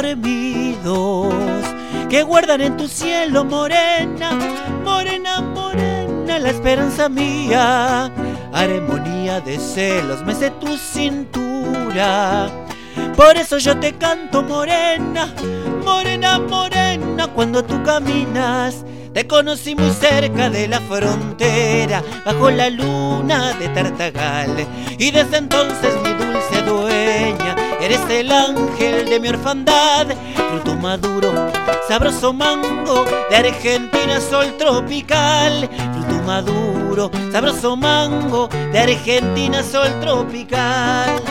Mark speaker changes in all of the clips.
Speaker 1: dormidos que guardan en tu cielo morena, morena, morena, la esperanza mía. Armonía de celos mece tu cintura, por eso yo te canto morena, morena, morena, cuando tú caminas. Te conocí muy cerca de la frontera, bajo la luna de Tartagal, y desde entonces mi dulce dueña, eres el ángel de mi orfandad. Fruto maduro, sabroso mango, de Argentina sol tropical. Fruto maduro, sabroso mango, de Argentina sol tropical.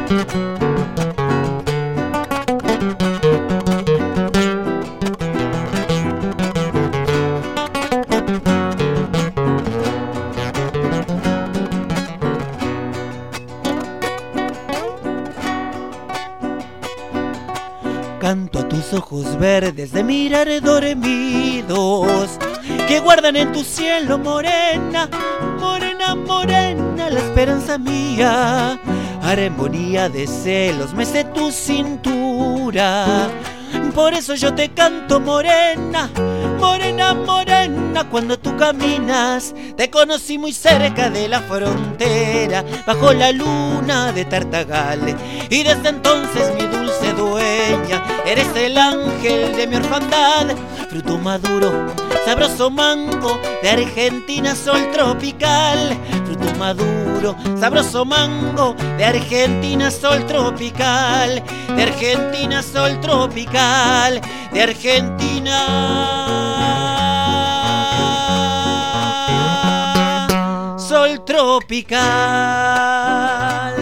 Speaker 1: Canto a tus ojos verdes de mirar dormidos que guardan en tu cielo morena, morena, morena, la esperanza mía. Armonía de celos mece tu cintura, por eso yo te canto morena, morena, morena, cuando tú caminas. Te conocí muy cerca de la frontera, bajo la luna de Tartagal, y desde entonces mi dulce dueña, eres el ángel de mi orfandad. Fruto maduro, sabroso mango, de Argentina sol tropical. Fruto maduro, sabroso mango, de Argentina sol tropical. De Argentina sol tropical, de Argentina sol tropical.